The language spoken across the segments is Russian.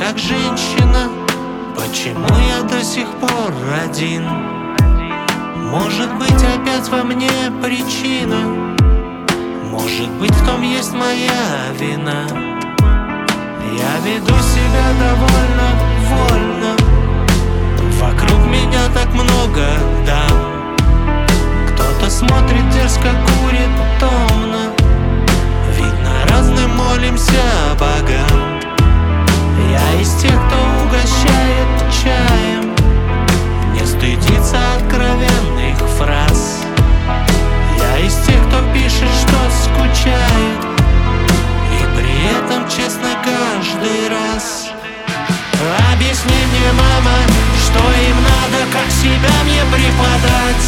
как женщина. Почему я до сих пор один? Может быть, опять во мне причина, может быть, в том есть моя вина. Я веду себя довольно вольно, вокруг меня так много дам. Кто-то смотрит дерзко, курит томно, видно, разным молимся богам. Я из тех, кто угощает чаем, не стыдится откровенных фраз. Я из тех, кто пишет, что скучает, и при этом честно каждый раз. Объясни мне, мама, что им надо, как себя мне преподать.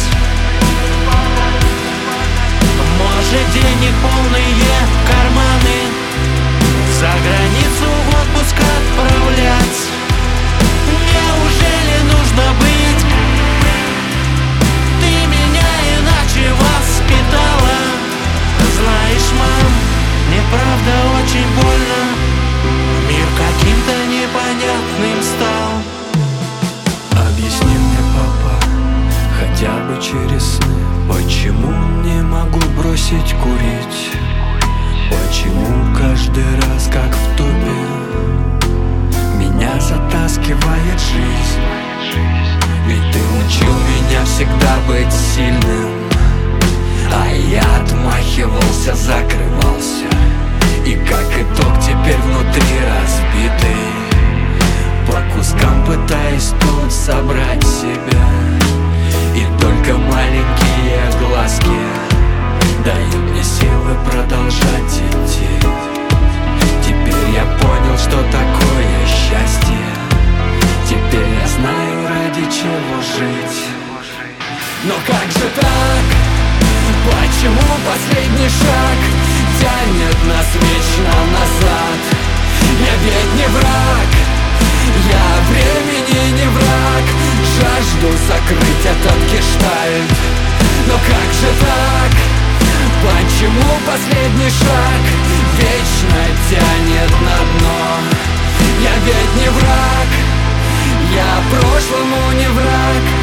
Может, денег полные карманы, за границу в отпуск отправлять. Неужели нужно быть? Ты меня иначе воспитала. Знаешь, мам, мне правда очень больно, мир каким-то непонятным стал. Объясни мне, папа, хотя бы через сны, почему не могу бросить курить? Почему каждый раз, как в топе, меня затаскивает жизнь? Ведь ты учил меня всегда быть сильным, а я отмахивался, закрывался, и как итог теперь внутри разбитый, по кускам пытаясь тут собрать себя. И только маленькие глазки дают мне силы продолжать идти. Теперь я понял, что такое счастье. Теперь я знаю, ради чего жить. Но как же так? Почему последний шаг тянет нас вечно назад? Я ведь не враг, я времени не враг. Жажду закрыть этот гештальт. Но как же так? Почему последний шаг вечно тянет на дно? Я ведь не враг, я прошлому не враг.